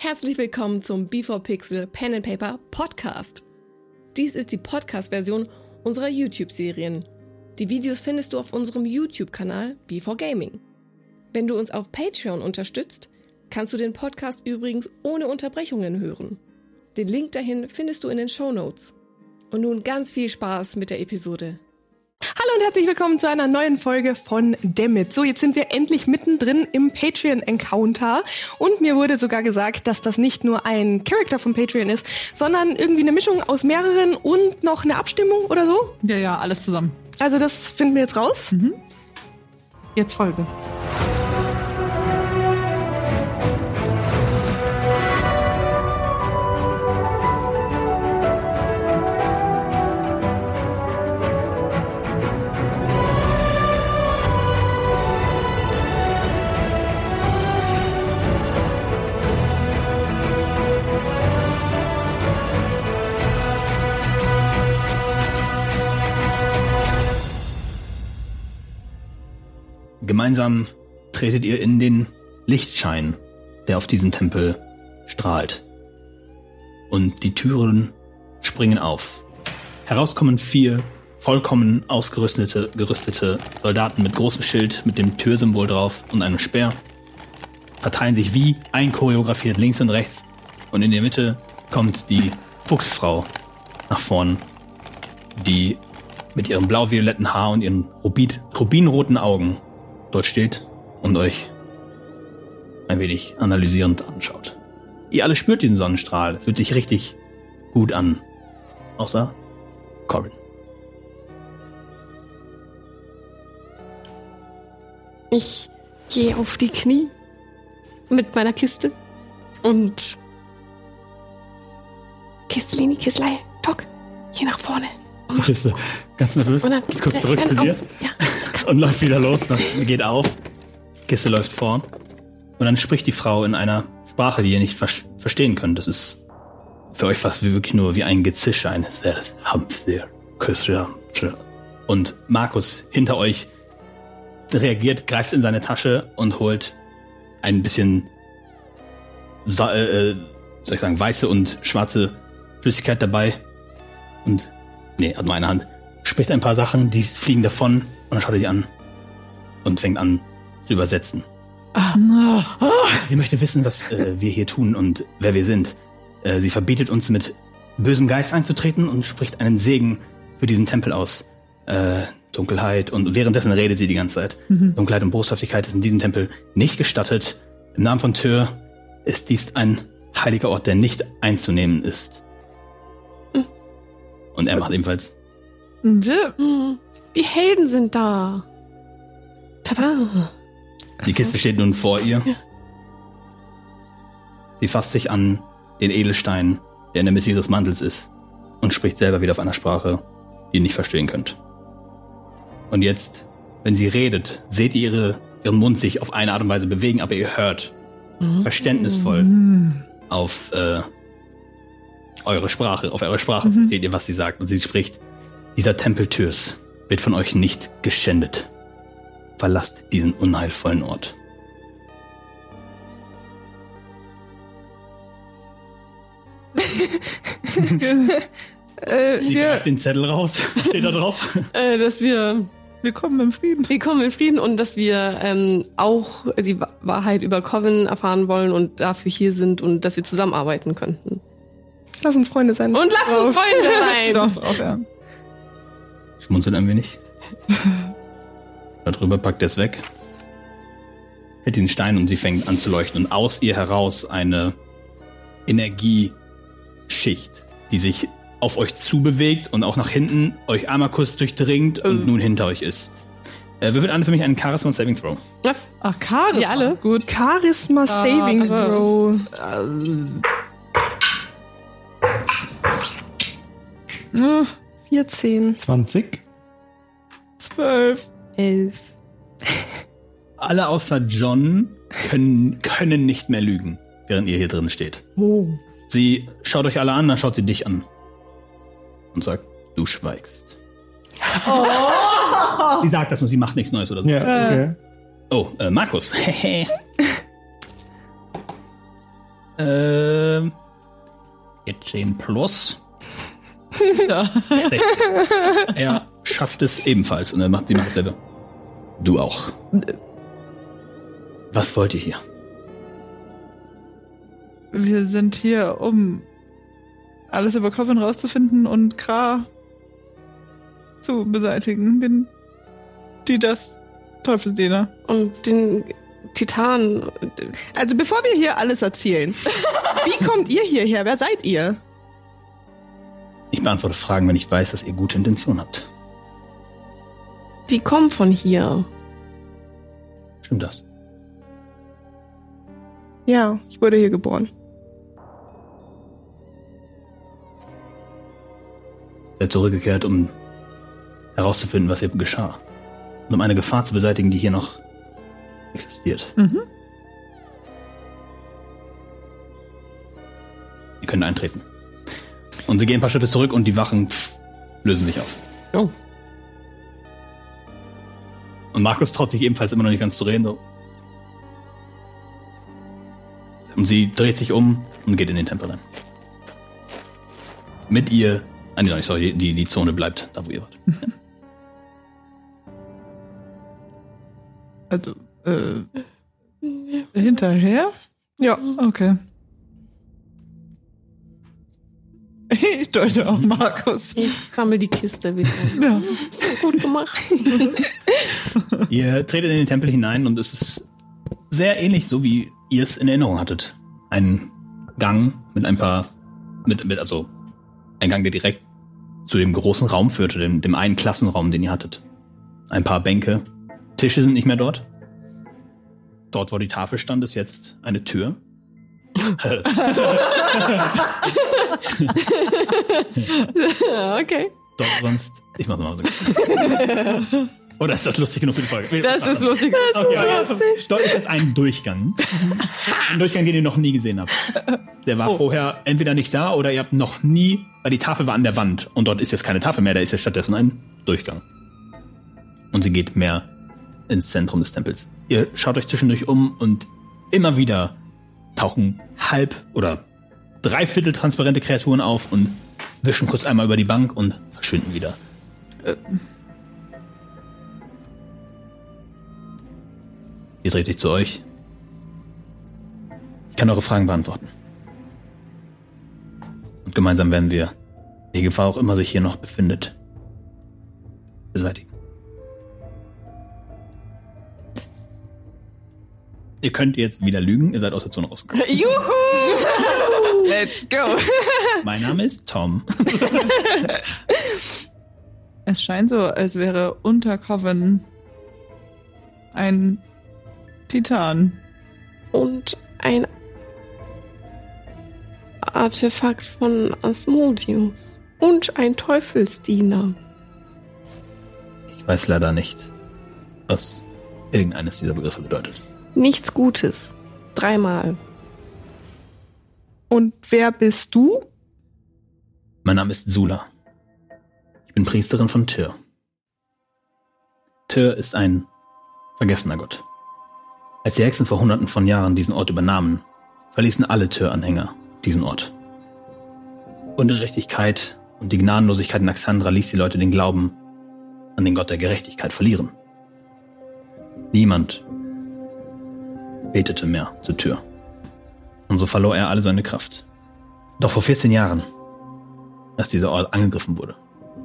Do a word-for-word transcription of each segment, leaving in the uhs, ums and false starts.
Herzlich willkommen zum B vier Pixel Pen and Paper Podcast. Dies ist die Podcast-Version unserer YouTube-Serien. Die Videos findest du auf unserem YouTube-Kanal B vier Gaming. Wenn du uns auf Patreon unterstützt, kannst du den Podcast übrigens ohne Unterbrechungen hören. Den Link dahin findest du in den Shownotes. Und nun ganz viel Spaß mit der Episode. Hallo und herzlich willkommen zu einer neuen Folge von Dammit. So, jetzt sind wir endlich mittendrin im Patreon-Encounter und mir wurde sogar gesagt, dass das nicht nur ein Charakter von Patreon ist, sondern irgendwie eine Mischung aus mehreren und noch eine Abstimmung oder so. Ja, ja, alles zusammen. Also das finden wir jetzt raus. Mhm. Jetzt Folge. Gemeinsam tretet ihr in den Lichtschein, der auf diesen Tempel strahlt. Und die Türen springen auf. Heraus kommen vier vollkommen ausgerüstete gerüstete Soldaten mit großem Schild, mit dem Türsymbol drauf und einem Speer. Verteilen sich wie einchoreografiert links und rechts. Und in der Mitte kommt die Fuchsfrau nach vorn, die mit ihrem blau-violetten Haar und ihren rubin- rubinroten Augen dort steht und euch ein wenig analysierend anschaut. Ihr alle spürt diesen Sonnenstrahl, fühlt sich richtig gut an. Außer Corin. Ich gehe auf die Knie mit meiner Kiste und Kistelini, Kistlei, Tock, hier nach vorne. Die Kiste, ganz nervös, Und dann, guckt zurück dann zu dir auf, ja. und läuft wieder los, geht auf, Kiste läuft vor und dann spricht die Frau in einer Sprache, die ihr nicht ver- verstehen könnt. Das ist für euch fast wie wirklich nur wie ein Gezische, ein und Markus hinter euch reagiert, greift in seine Tasche und holt ein bisschen sa- äh, soll ich sagen, weiße und schwarze Flüssigkeit dabei und nee, hat nur eine Hand. Spricht ein paar Sachen, die fliegen davon und dann schaut er die an und fängt an zu übersetzen. Ah. Sie möchte wissen, was äh, wir hier tun und wer wir sind. Äh, sie verbietet uns, mit bösem Geist einzutreten und spricht einen Segen für diesen Tempel aus. Äh, Dunkelheit und währenddessen redet sie die ganze Zeit. Mhm. Dunkelheit und Boshaftigkeit ist in diesem Tempel nicht gestattet. Im Namen von Tyr ist dies ein heiliger Ort, der nicht einzunehmen ist. Mhm. Und er macht ebenfalls. Die Helden sind da. Tada. Die Kiste steht nun vor ihr. Ja. Sie fasst sich an den Edelstein, der in der Mitte ihres Mantels ist, und spricht selber wieder auf einer Sprache, die ihr nicht verstehen könnt. Und jetzt, wenn sie redet, seht ihr ihre, ihren Mund sich auf eine Art und Weise bewegen, aber ihr hört mhm. verständnisvoll mhm. auf äh, eure Sprache, auf eure Sprache mhm. versteht ihr, was sie sagt. Und sie spricht: Dieser Tempel Tyrs wird von euch nicht geschändet. Verlasst diesen unheilvollen Ort. äh, Sie wir, greift den Zettel raus. Was steht da drauf? Äh, dass wir Willkommen im Frieden. willkommen im Frieden und dass wir ähm, auch die Wa- Wahrheit über Coven erfahren wollen und dafür hier sind und dass wir zusammenarbeiten könnten. lass uns Freunde sein. Und lasst uns Freunde sein! Doch, drauf, ja. Schmunzelt ein wenig. Darüber packt er es weg. Hält den Stein und sie fängt an zu leuchten. Und aus ihr heraus eine Energieschicht, die sich auf euch zubewegt und auch nach hinten euch einmal kurz durchdringt und Ähm. nun hinter euch ist. Äh, würfelt an für mich einen Charisma Saving Throw. Was? Ach, Kare. Wir alle? Gut. Charisma Ah, Saving also- Throw. Äh, vierzehn. zwanzig. zwölf. Elf. Alle außer John können, können nicht mehr lügen, während ihr hier drin steht. Oh. Sie schaut euch alle an, dann schaut sie dich an und sagt: Du schweigst. Oh. Sie sagt das und sie macht nichts Neues oder so. Ja, okay. Oh, äh, Markus. Ähm. zehn plus. Ja. Er schafft es ebenfalls und er macht sie macht dasselbe. Du auch. Was wollt ihr hier? Wir sind hier, um alles über Coven rauszufinden und Kra zu beseitigen. Den, die das Teufelsdiener. Und den Titan. Also bevor wir hier alles erzählen, wie kommt ihr hierher? Wer seid ihr? Ich beantworte Fragen, wenn ich weiß, dass ihr gute Intentionen habt. Die kommen von hier. Stimmt das? Ja, ich wurde hier geboren. Ihr seid zurückgekehrt, um herauszufinden, was hier geschah. Und um eine Gefahr zu beseitigen, die hier noch existiert. Mhm. Ihr könnt eintreten. Und sie gehen ein paar Schritte zurück und die Wachen pff, lösen sich auf. Oh. Und Markus traut sich ebenfalls immer noch nicht ganz zu reden. So. Und sie dreht sich um und geht in den Tempel rein. Mit ihr, ah, nee, sorry, die, die Zone bleibt da, wo ihr wart. Ja. Also, äh, hinterher? Ja. Okay. Ich deute auch Markus. Ich sammle die Kiste wieder. Ja. Ist so gut gemacht. Ihr tretet in den Tempel hinein und es ist sehr ähnlich, so wie ihr es in Erinnerung hattet. Ein Gang mit ein paar, mit, mit also ein Gang, der direkt zu dem großen Raum führte, dem, dem einen Klassenraum, den ihr hattet. Ein paar Bänke, Tische sind nicht mehr dort. Dort, wo die Tafel stand, ist jetzt eine Tür. Okay. Dort sonst, ich mach's mal so. Oder ist das lustig genug für die Folge? Das ist lustig. Okay, okay. Dort ist jetzt ein Durchgang. Ein Durchgang, den ihr noch nie gesehen habt. Der war oh. vorher entweder nicht da oder ihr habt noch nie, weil die Tafel war an der Wand und dort ist jetzt keine Tafel mehr, da ist jetzt stattdessen ein Durchgang. Und sie geht mehr ins Zentrum des Tempels. Ihr schaut euch zwischendurch um und immer wieder tauchen halb oder dreiviertel transparente Kreaturen auf und wischen kurz einmal über die Bank und verschwinden wieder. Äh. Die dreht sich zu euch. Ich kann eure Fragen beantworten. Und gemeinsam werden wir, welche Gefahr auch immer sich hier noch befindet, beseitigen. Ihr könnt jetzt wieder lügen, ihr seid aus der Zone rausgekommen. Juhu! Let's go! Mein Name ist Tom. Es scheint so, als wäre unter Coven ein Titan. Und ein Artefakt von Asmodeus. Und ein Teufelsdiener. Ich weiß leider nicht, was irgendeines dieser Begriffe bedeutet. Nichts Gutes. Dreimal. Und wer bist du? Mein Name ist Sula. Ich bin Priesterin von Tyr. Tyr ist ein vergessener Gott. Als die Hexen vor hunderten von Jahren diesen Ort übernahmen, verließen alle Tyr-Anhänger diesen Ort. Ungerechtigkeit und die Gnadenlosigkeit in Axandra ließ die Leute den Glauben an den Gott der Gerechtigkeit verlieren. Niemand betete mehr zur Tür. Und so verlor er alle seine Kraft. Doch vor vierzehn Jahren, als dieser Ort angegriffen wurde,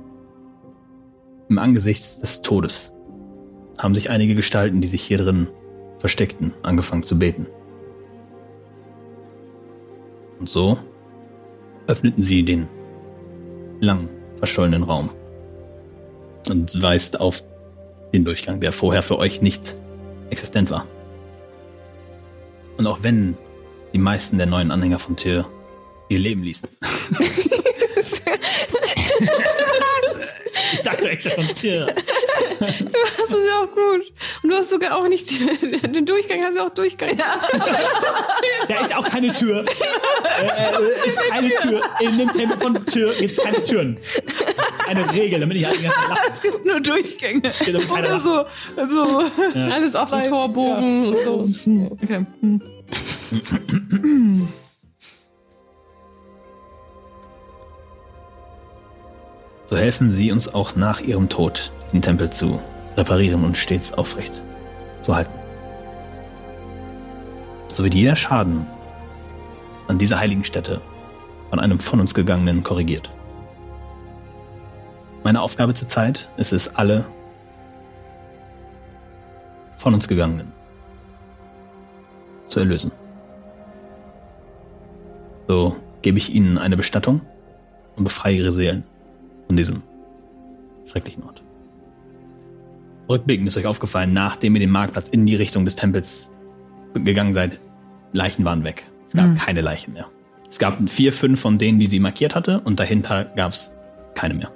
im Angesicht des Todes, haben sich einige Gestalten, die sich hier drin versteckten, angefangen zu beten. Und so öffneten sie den lang verschollenen Raum und weist auf den Durchgang, der vorher für euch nicht existent war. Und auch wenn die meisten der neuen Anhänger von Tyr ihr Leben ließen. Ich dachte extra von Tyr. Du hast es ja auch gut. Und du hast sogar auch nicht den Durchgang, hast ja auch Durchgang. Ja. Da ist auch keine Tür. äh, ist keine Tür. In dem Tempel von Tyr gibt es keine Türen. Eine Regel, damit ich halt die ganze Zeit lache. Es gibt nur Durchgänge. Oder so. so. Ja. Alles auf dem Torbogen ja. und so. Okay. so helfen sie uns auch nach ihrem Tod, diesen Tempel zu reparieren und stets aufrecht zu halten. So wird jeder Schaden an dieser heiligen Stätte von einem von uns Gegangenen korrigiert. Meine Aufgabe zurzeit ist es, alle von uns Gegangenen zu erlösen. So gebe ich ihnen eine Bestattung und befreie ihre Seelen von diesem schrecklichen Ort. Rückblickend ist euch aufgefallen, nachdem ihr den Marktplatz in die Richtung des Tempels gegangen seid, Leichen waren weg. Es gab mhm. keine Leichen mehr. Es gab vier, fünf von denen, die sie markiert hatte, und dahinter gab es keine mehr.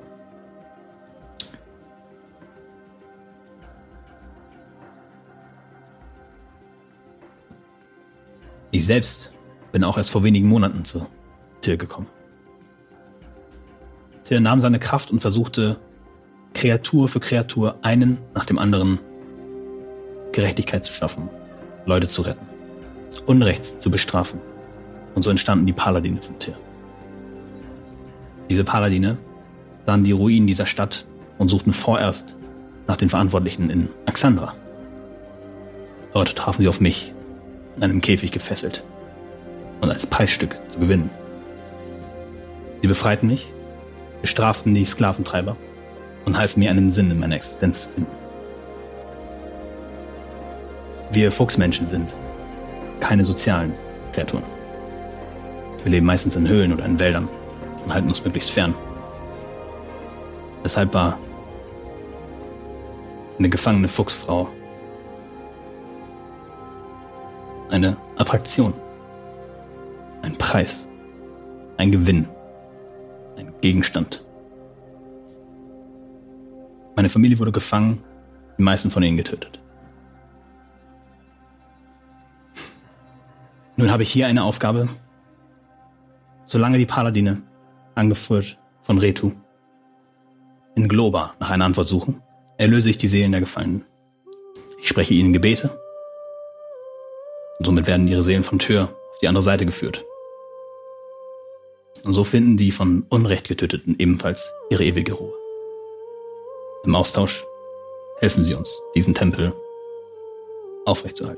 Ich selbst bin auch erst vor wenigen Monaten zu Tyr gekommen. Tyr nahm seine Kraft und versuchte, Kreatur für Kreatur einen nach dem anderen Gerechtigkeit zu schaffen, Leute zu retten, Unrecht zu bestrafen. Und so entstanden die Paladine von Tyr. Diese Paladine sahen die Ruinen dieser Stadt und suchten vorerst nach den Verantwortlichen in Axandra. Dort trafen sie auf mich, in einem Käfig gefesselt und als Preisstück zu gewinnen. Sie befreiten mich, bestraften die Sklaventreiber und halfen mir, einen Sinn in meiner Existenz zu finden. Wir Fuchsmenschen sind keine sozialen Kreaturen. Wir leben meistens in Höhlen oder in Wäldern und halten uns möglichst fern. Deshalb war eine gefangene Fuchsfrau eine Attraktion, ein Preis, ein Gewinn, ein Gegenstand. Meine Familie wurde gefangen, die meisten von ihnen getötet. Nun habe ich hier eine Aufgabe. Solange die Paladine, angeführt von Retu, in Globa nach einer Antwort suchen, erlöse ich die Seelen der Gefallenen. Ich spreche ihnen Gebete und somit werden ihre Seelen von Tyr auf die andere Seite geführt. Und so finden die von Unrecht Getöteten ebenfalls ihre ewige Ruhe. Im Austausch helfen sie uns, diesen Tempel aufrechtzuerhalten.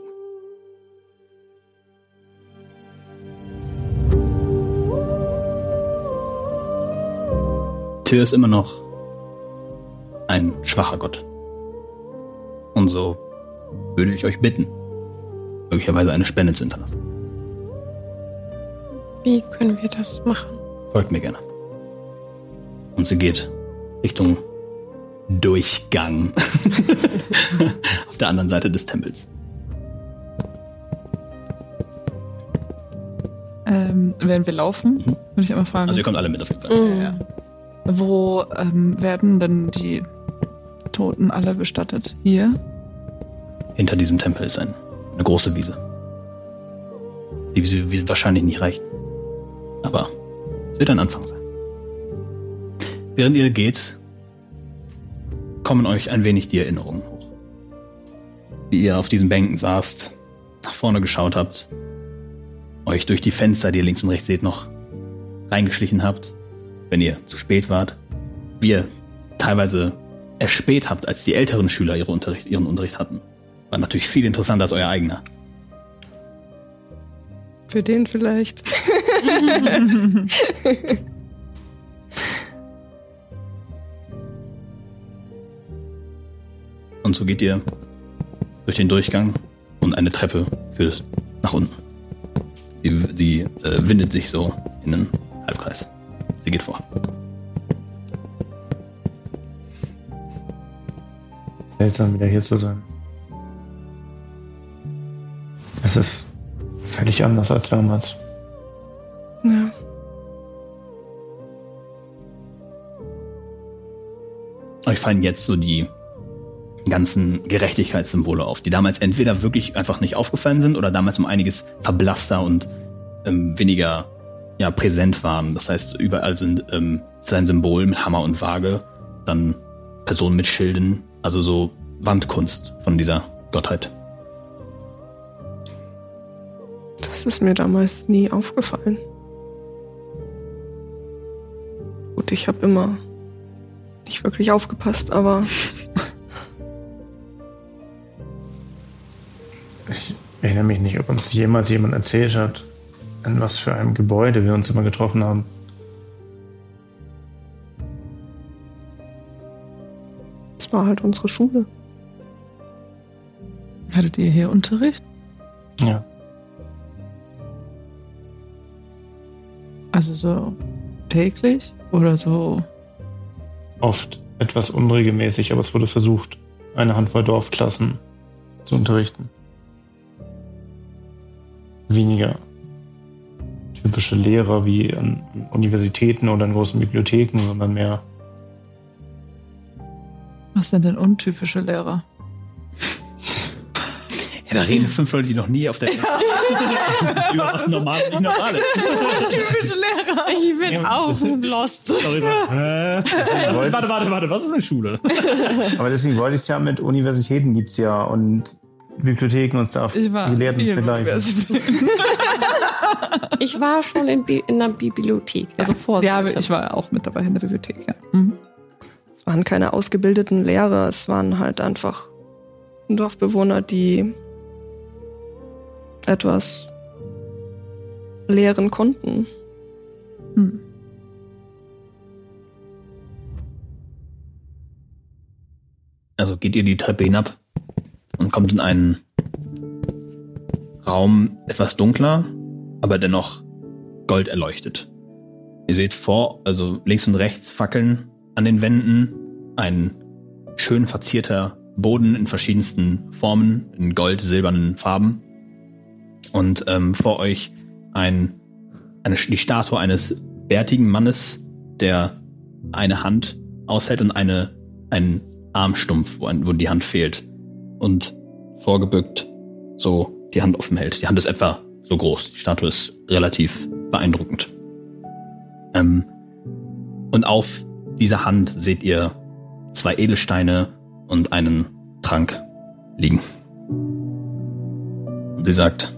Tyr ist immer noch ein schwacher Gott. Und so würde ich euch bitten, möglicherweise eine Spende zu hinterlassen. Wie können wir das machen? Folgt mir gerne. Und sie geht Richtung Durchgang auf der anderen Seite des Tempels. Ähm, werden wir laufen? Mhm. Würde ich einmal fragen. Also ihr kommt alle mit auf jeden Fall. Mhm. Ja. Wo ähm, werden denn die Toten alle bestattet? Hier? Hinter diesem Tempel ist ein, eine große Wiese. Die Wiese wird wahrscheinlich nicht reichen. Aber es wird ein Anfang sein. Während ihr geht, kommen euch ein wenig die Erinnerungen hoch. Wie ihr auf diesen Bänken saßt, nach vorne geschaut habt, euch durch die Fenster, die ihr links und rechts seht, noch reingeschlichen habt, wenn ihr zu spät wart, wie ihr teilweise erspäht habt, als die älteren Schüler ihre Unterricht, ihren Unterricht hatten. War natürlich viel interessanter als euer eigener. Für den vielleicht. Und so geht ihr durch den Durchgang und eine Treppe führt nach unten. Sie, sie äh, windet sich so in einen Halbkreis. Sie geht vor. Seltsam, wieder hier zu sein. Es ist völlig anders als damals. Ja. Euch fallen jetzt so die ganzen Gerechtigkeitssymbole auf, die damals entweder wirklich einfach nicht aufgefallen sind oder damals um einiges verblasster und ähm, weniger ja, präsent waren. Das heißt, überall sind ähm, sein Symbol mit Hammer und Waage, dann Personen mit Schilden, also so Wandkunst von dieser Gottheit. Das ist mir damals nie aufgefallen. Gut, ich habe immer nicht wirklich aufgepasst, aber... Ich erinnere mich nicht, ob uns jemals jemand erzählt hat, in was für einem Gebäude wir uns immer getroffen haben. Das war halt unsere Schule. Hattet ihr hier Unterricht? Ja. Also so täglich oder so? Oft etwas unregelmäßig, aber es wurde versucht, eine Handvoll Dorfklassen zu unterrichten. Weniger typische Lehrer wie an Universitäten oder in großen Bibliotheken, sondern mehr. Was sind denn untypische Lehrer? Ja, da reden fünf Leute, die noch nie auf der über was normal nicht normal ist. Typische Lehrer! Ich bin Ja, auch das- lost. Sorry, äh, warte, warte, warte, was ist eine Schule? Aber deswegen wollte ich es ja mit Universitäten gibt's ja und Bibliotheken und Stuff. Ich war Die Gelehrten viel vergleichen. Universität. Ich war schon in, Bi in einer Bibliothek, also vor. Ja, aber ich war auch mit dabei in der Bibliothek, ja. Mhm. Es waren keine ausgebildeten Lehrer, es waren halt einfach Dorfbewohner, die etwas lehren konnten. Hm. Also geht ihr die Treppe hinab und kommt in einen Raum etwas dunkler, aber dennoch gold erleuchtet. Ihr seht vor, also links und rechts Fackeln an den Wänden, ein schön verzierter Boden in verschiedensten Formen, in gold, silbernen Farben. Und ähm, vor euch ein, eine, die Statue eines bärtigen Mannes, der eine Hand aushält und eine, einen Armstumpf, wo, ein, wo die Hand fehlt. Und vorgebückt so die Hand offen hält. Die Hand ist etwa so groß. Die Statue ist relativ beeindruckend. Ähm, und auf dieser Hand seht ihr zwei Edelsteine und einen Trank liegen. Und sie sagt,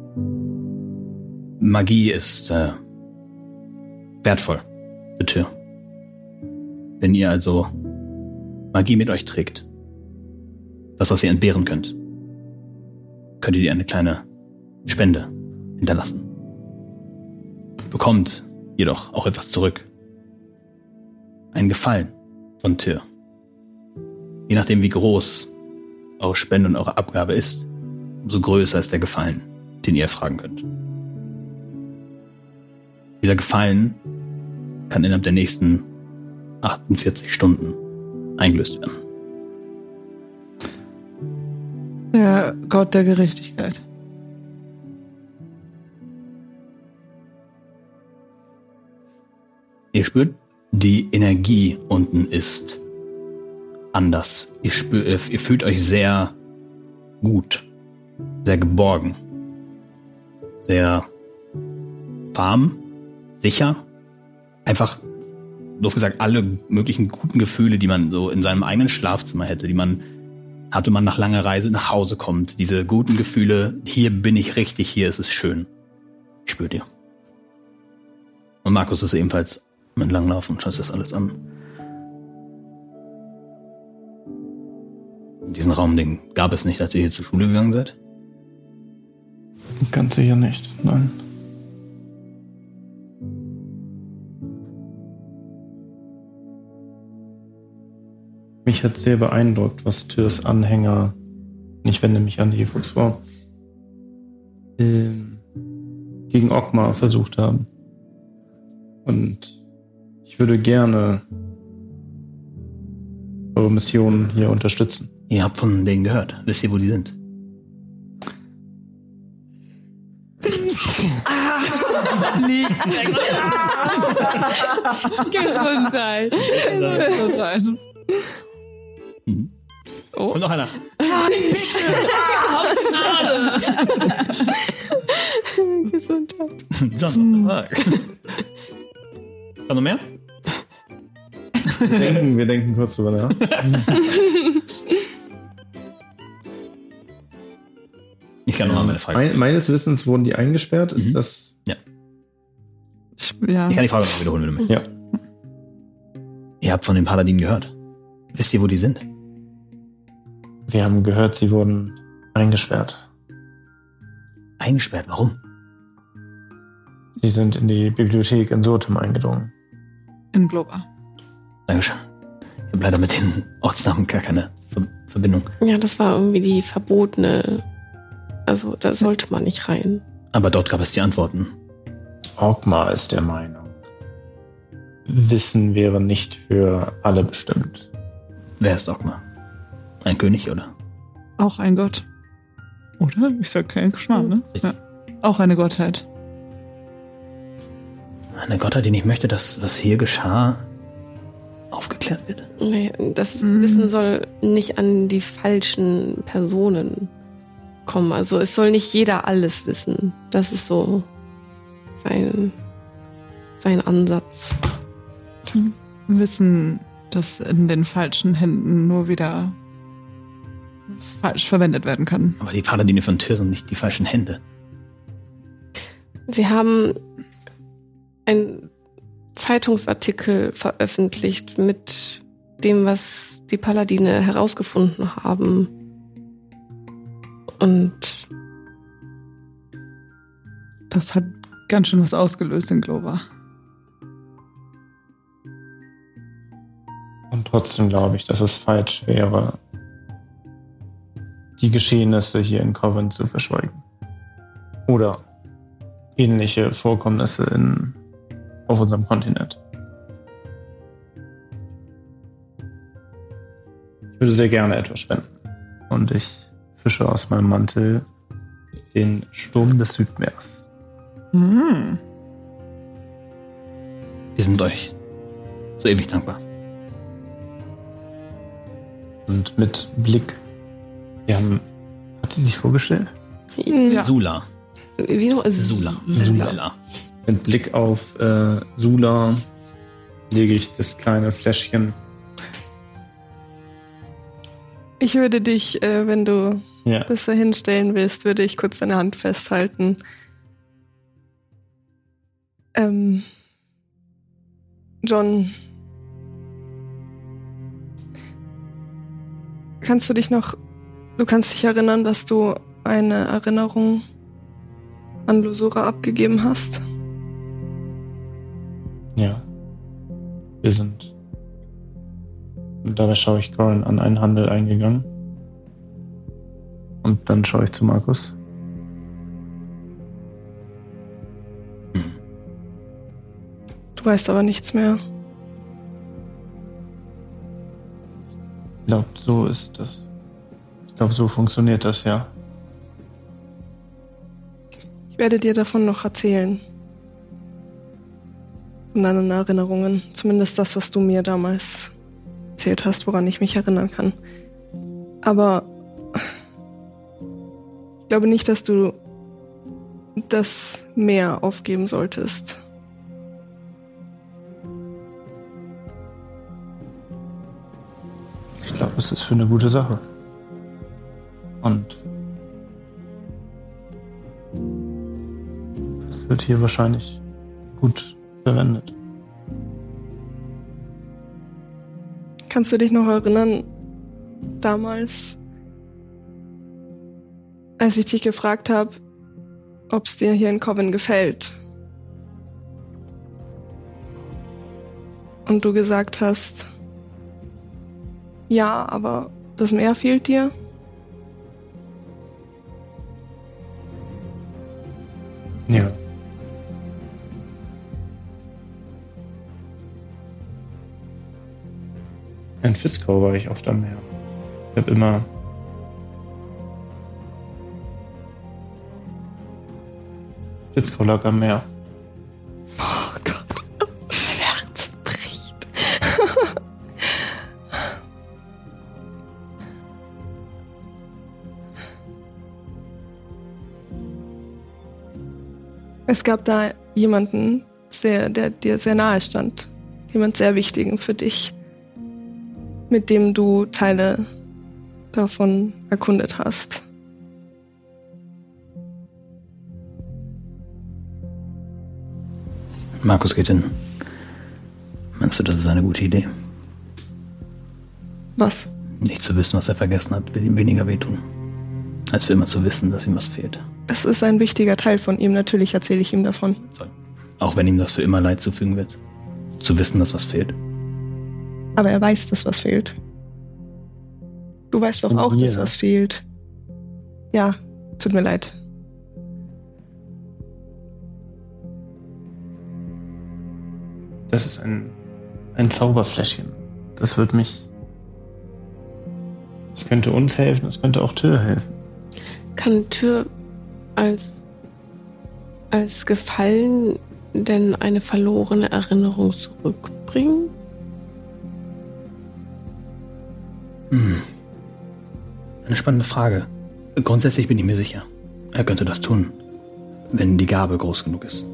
Magie ist äh, wertvoll für Tyr. Wenn ihr also Magie mit euch trägt, das, was ihr entbehren könnt, könntet ihr eine kleine Spende hinterlassen. Bekommt jedoch auch etwas zurück. Ein Gefallen von Tyr. Je nachdem, wie groß eure Spende und eure Abgabe ist, umso größer ist der Gefallen, den ihr erfragen könnt. Dieser Gefallen kann innerhalb der nächsten achtundvierzig Stunden eingelöst werden. Der Gott der Gerechtigkeit. Ihr spürt, die Energie unten ist anders. Ihr, spürt, ihr fühlt euch sehr gut, sehr geborgen, sehr warm, sicher. Einfach, doof gesagt, alle möglichen guten Gefühle, die man so in seinem eigenen Schlafzimmer hätte, die man hatte, man nach langer Reise nach Hause kommt. Diese guten Gefühle, hier bin ich richtig, hier ist es schön. Spürt ihr. Und Markus ist ebenfalls mit Langlaufen und schaut sich das alles an. Und diesen Raum, den gab es nicht, als ihr hier zur Schule gegangen seid? Ganz sicher nicht, nein. Mich hat sehr beeindruckt, was Tyrs Anhänger, ich wende mich an die Fuchsfrau, ähm, gegen Ogmar versucht haben. Und ich würde gerne eure Mission hier unterstützen. Ihr habt von denen gehört. Wisst ihr, wo die sind? Gesundheit. Gesundheit. Mhm. Oh. Und noch einer. Gesundheit. John, Kann noch mehr? Wir denken, wir denken kurz drüber nach. Ich kann nochmal meine Frage. Me meines Wissens wurden die eingesperrt. Ist Mhm. das... Ja. Ich kann die Frage noch wiederholen, wenn du möchtest. Ja. Ihr habt von den Paladinen gehört. Wisst ihr, wo die sind? Wir haben gehört, sie wurden eingesperrt. Eingesperrt? Warum? Sie sind in die Bibliothek in Surtum eingedrungen. In Globa. Dankeschön. Ich habe leider mit den Ortsnamen gar keine Ver- Verbindung. Ja, das war irgendwie die verbotene. Also da sollte man nicht rein. Aber dort gab es die Antworten. Orkmar ist der Meinung, Wissen wäre nicht für alle bestimmt. Wer ist Orkmar? Ein König, oder? Auch ein Gott. Oder? Ich sag kein Geschmarrn, ne? Richtig. Ja. Auch eine Gottheit. Eine Gottheit, die nicht möchte, dass was hier geschah, aufgeklärt wird? Nee, das Mhm. Wissen soll nicht an die falschen Personen kommen. Also es soll nicht jeder alles wissen. Das ist so sein, sein Ansatz. Wissen, das in den falschen Händen nur wieder falsch verwendet werden kann. Aber die Paladine von Tyr sind nicht die falschen Hände. Sie haben einen Zeitungsartikel veröffentlicht mit dem, was die Paladine herausgefunden haben. Und Das hat ganz schön was ausgelöst in Globa. Und trotzdem glaube ich, dass es falsch wäre, die Geschehnisse hier in Covent zu verschweigen. Oder ähnliche Vorkommnisse in, auf unserem Kontinent. Ich würde sehr gerne etwas spenden. Und ich fische aus meinem Mantel den Sturm des Südmeers. Hm. Wir sind euch so ewig dankbar. Und mit Blick, wir haben, hat sie sich vorgestellt? Ja. Sula. wie noch? Also, Sula. Sula. Sula. Mit Blick auf äh, Sula lege ich das kleine Fläschchen. Ich würde dich, äh, wenn du Ja. das da hinstellen willst, würde ich kurz deine Hand festhalten. Ähm, John, kannst du dich noch, du kannst dich erinnern, dass du eine Erinnerung an Losura abgegeben hast? Ja. Wir sind. Und dabei schaue ich Corin an, einen Handel eingegangen. Und dann schaue ich zu Markus. Du weißt aber nichts mehr. Ich glaube, so ist das. Ich glaube, so funktioniert das, ja. Ich werde dir davon noch erzählen. Von deinen Erinnerungen. Zumindest das, was du mir damals erzählt hast, woran ich mich erinnern kann. Aber ich glaube nicht, dass du das Meer aufgeben solltest. Ich glaube, es ist für eine gute Sache. Und es wird hier wahrscheinlich gut verwendet. Kannst du dich noch erinnern, damals, als ich dich gefragt habe, ob es dir hier in Coven gefällt? Und du gesagt hast, ja, aber das Meer fehlt dir? Ja. In Fitzkow war ich oft am Meer. Ich habe immer Fitzkow lag am Meer. Oh Gott, mein Herz bricht. Es gab da jemanden, der, der dir sehr nahe stand. Jemand sehr Wichtigen für dich, mit dem du Teile davon erkundet hast. Markus geht hin. Meinst du, das ist eine gute Idee? Was? Nicht zu wissen, was er vergessen hat, will ihm weniger wehtun. Als für immer zu wissen, dass ihm was fehlt. Das ist ein wichtiger Teil von ihm. Natürlich erzähle ich ihm davon. So. Auch wenn ihm das für immer Leid zufügen wird. Zu wissen, dass was fehlt. Aber er weiß, dass was fehlt. Du weißt doch Und auch, mir. dass was fehlt. Ja, tut mir leid. Das ist ein, ein Zauberfläschchen. Das wird mich... Das könnte uns helfen, das könnte auch Tür helfen. Kann Tür als, als Gefallen denn eine verlorene Erinnerung zurückbringen? Hm. Eine spannende Frage. Grundsätzlich bin ich mir sicher. Er könnte das tun, wenn die Gabe groß genug ist.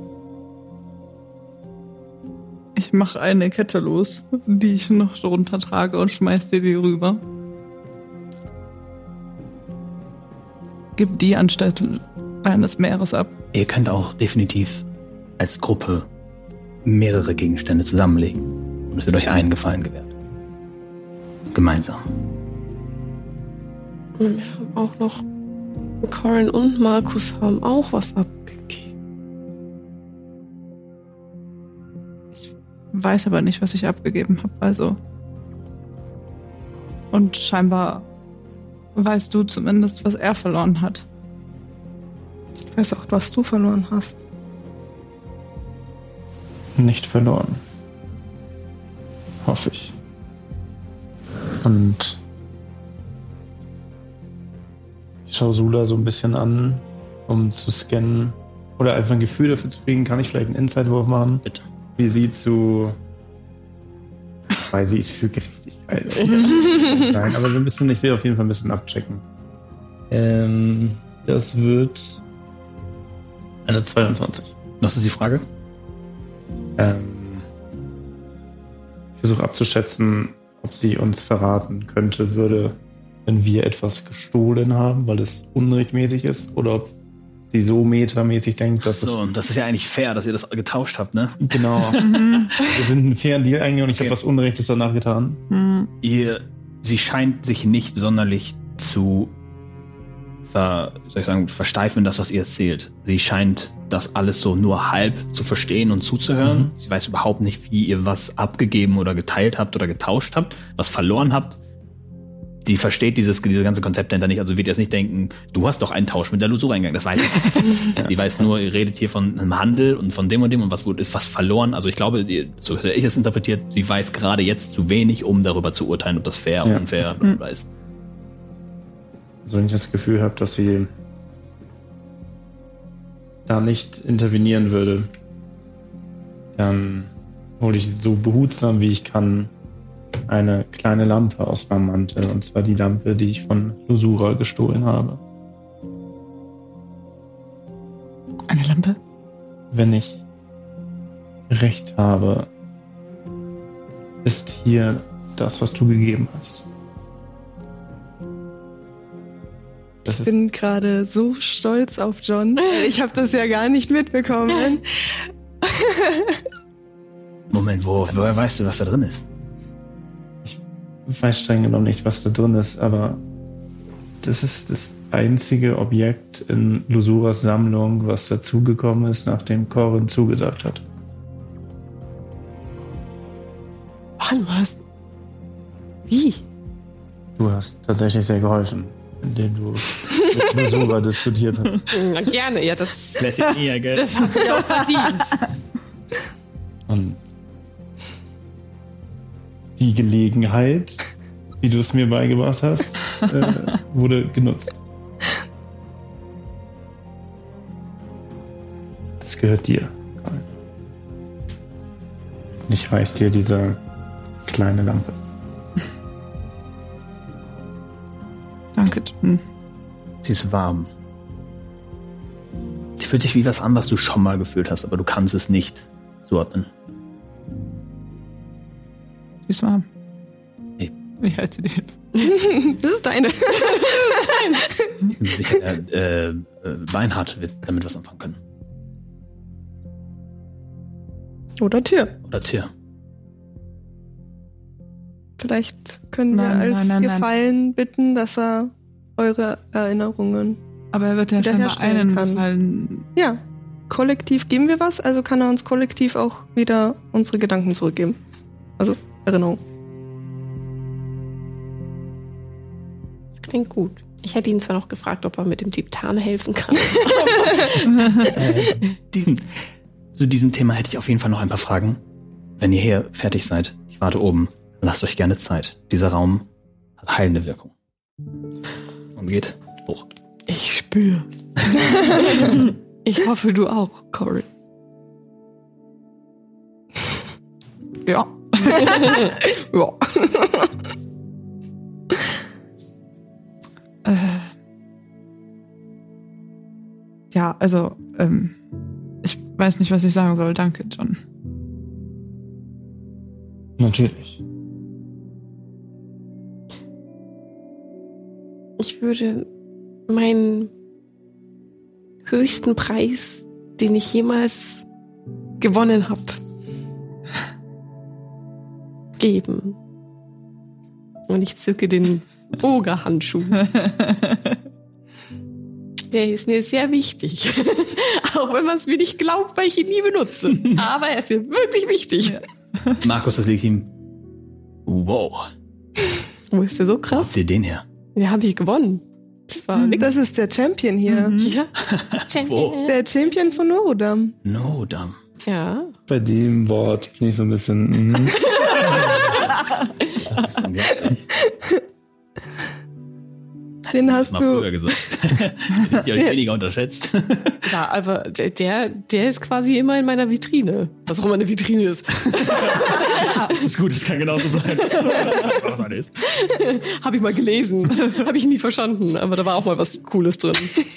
Ich mache eine Kette los, die ich noch drunter trage und schmeiß dir die rüber. Gib die anstatt eines Meeres ab. Ihr könnt auch definitiv als Gruppe mehrere Gegenstände zusammenlegen. Und es wird euch einen Gefallen gewährt. Gemeinsam. Und wir haben auch noch... Corin und Markus haben auch was abgegeben. Ich weiß aber nicht, was ich abgegeben habe, also. Und scheinbar weißt du zumindest, was er verloren hat. Ich weiß auch, was du verloren hast. Nicht verloren. Hoffe ich. Und ich schaue Sula so ein bisschen an, um zu scannen oder einfach ein Gefühl dafür zu kriegen. Kann ich vielleicht einen Inside-Wurf machen? Bitte. Wie sie zu... Weil sie ist für Gerechtigkeit. Nein, aber so ein bisschen, ich will auf jeden Fall ein bisschen abchecken. Ähm, das wird eine zweiundzwanzig. Was ist die Frage? Ähm, ich versuche abzuschätzen, ob sie uns verraten könnte, würde, wenn wir etwas gestohlen haben, weil es unrechtmäßig ist, oder ob sie so metamäßig denkt, dass So, und das ist ja eigentlich fair, dass ihr das getauscht habt, ne? es... Genau. Wir sind einen fairen Deal eingegangen und ich Okay. habe was Unrechtes danach getan. Hm. Ihr, sie scheint sich nicht sonderlich zu ver, soll ich sagen, versteifen in das, was ihr erzählt. Sie scheint das alles so nur halb zu verstehen und zuzuhören. Mhm. Sie weiß überhaupt nicht, wie ihr was abgegeben oder geteilt habt oder getauscht habt, was verloren habt. Sie versteht dieses, diese ganze Konzept dahinter nicht, also wird jetzt nicht denken, du hast doch einen Tausch mit der Lusura eingegangen, das weiß ich nicht. Sie weiß nur, ihr redet hier von einem Handel und von dem und dem und was wurde, ist was verloren. Also ich glaube, ihr- so hätte ich es interpretiert, sie weiß gerade jetzt zu wenig, um darüber zu urteilen, ob das fair, Ja. unfair bla, bla ist. Also wenn ich das Gefühl habe, dass sie da nicht intervenieren würde, dann hole ich so behutsam wie ich kann eine kleine Lampe aus meinem Mantel, und zwar die Lampe, die ich von Lusura gestohlen habe. Eine Lampe? Wenn ich recht habe, ist hier das, was du gegeben hast. Das Ich ist bin gerade so stolz auf John. Ich habe das ja gar nicht mitbekommen. Moment, wo, woher weißt du, was da drin ist? Ich weiß streng genommen nicht, was da drin ist, aber das ist das einzige Objekt in Lusuras Sammlung, was dazugekommen ist, nachdem Corin zugesagt hat. Wann warst du? Wie? Du hast tatsächlich sehr geholfen, indem du mit Lusura diskutiert hast. Na, gerne, ja, das, Lässig eher, gell? das habt ihr auch verdient. Und die Gelegenheit, wie du es mir beigebracht hast, äh, wurde genutzt. Das gehört dir, Corin. Und ich reiß dir diese kleine Lampe. Danke, John. Sie ist warm. Sie fühlt sich wie was an, was du schon mal gefühlt hast, aber du kannst es nicht zuordnen. Die ist warm. Ich- Ich halte sie dir hin. Das ist deine. Ich bin mir sicher, der, äh, äh, Weinhard wird damit was anfangen können. Oder Tür. Oder Tyr. Vielleicht können wir Nein, als nein, nein, Gefallen nein. bitten, dass er eure Erinnerungen... Aber er wird ja scheinbar einen kann. Gefallen... Ja, kollektiv geben wir was, also kann er uns kollektiv auch wieder unsere Gedanken zurückgeben. Also Erinnerung. Das klingt gut. Ich hätte ihn zwar noch gefragt, ob er mit dem Titan helfen kann. Diesen, zu diesem Thema hätte ich auf jeden Fall noch ein paar Fragen. Wenn ihr hier fertig seid, ich warte oben, lasst euch gerne Zeit. Dieser Raum hat heilende Wirkung. Und geht hoch. Ich spüre. Ich hoffe, du auch, Corin. Ja. Ja. äh. Ja, also, ähm, ich weiß nicht, was ich sagen soll. Danke, John. Natürlich. Ich würde meinen höchsten Preis, den ich jemals gewonnen habe, geben. Und ich zücke den Ogerhandschuh. Der ist mir sehr wichtig. Auch wenn man es mir nicht glaubt, weil ich ihn nie benutze. Aber er ist mir wirklich wichtig. Ja. Markus, das liegt ihm. Wow. Wo ist der so Wo krass? habt ihr den her? Den habe ich gewonnen. Das war nix. Das ist der Champion hier. Mhm. Ja. Wo? Der Champion von Norodam. No, damn. Ja. Bei dem Wort nicht so ein bisschen. Mm. Das ist unglaublich. Den hast Mal du... früher gesagt. Ich habe euch weniger unterschätzt. Ja, aber der, der, der ist quasi immer in meiner Vitrine. Was auch immer eine Vitrine ist. Das ist gut, das kann genauso bleiben. Was alles. Habe ich mal gelesen. Habe ich nie verstanden. Aber da war auch mal was Cooles drin.